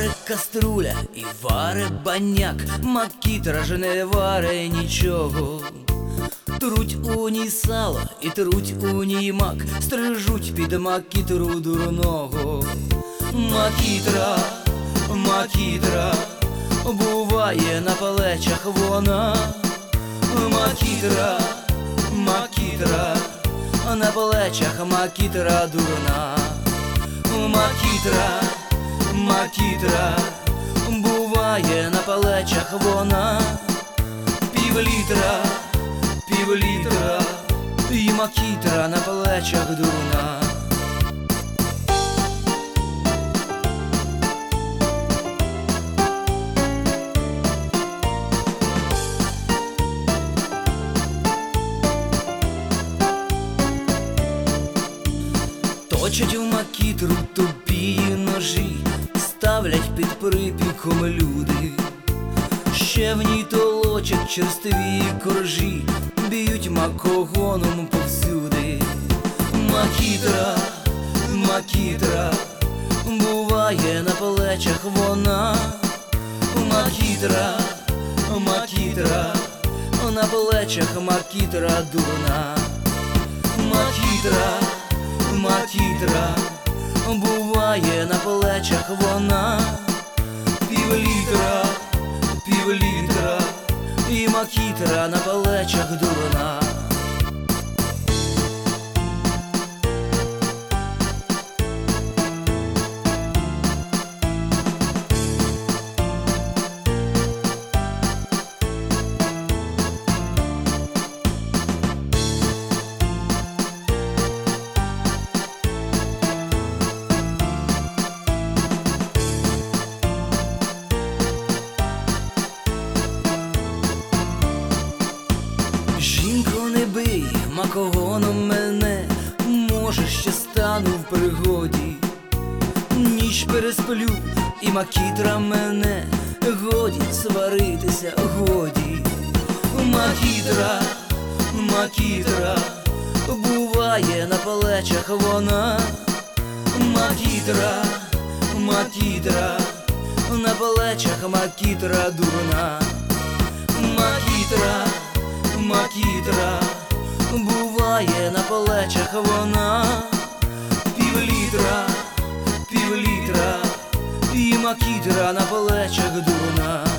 Варе каструля і варе баняк, макітра ж не варе нічого. Труть у ній сало і труть у ній мак, стрижуть під макітру дурного. Макітра, макітра, буває на плечах вона. Макітра, макітра, на плечах макітра дурна. Макітра, макітра, буває на плечах вона. Півлітра, півлітра, і макітра на плечах дурна. Точать у макітру тупі ножі, ставлять під припіком люди. Ще в ній толочать черстві коржі, б'ють макогоном повсюди. Макітра, макітра, буває на плечах вона. Макітра, макітра, на плечах макітра дурна. Макітра, макітра, буває на плечах вона. Півлітра, півлітра, і макітра на плечах дурна. Жінко, не бий макогоном мене, може, ще стану в пригоді. Ніч пересплю, і макітра мене, годі сваритися, годі. Макітра, макітра, буває на плечах вона. Макітра, макітра, на плечах макітра дурна. Макітра, макітра, буває на плечах вона. Півлітра, півлітра, і макітра на плечах дурна.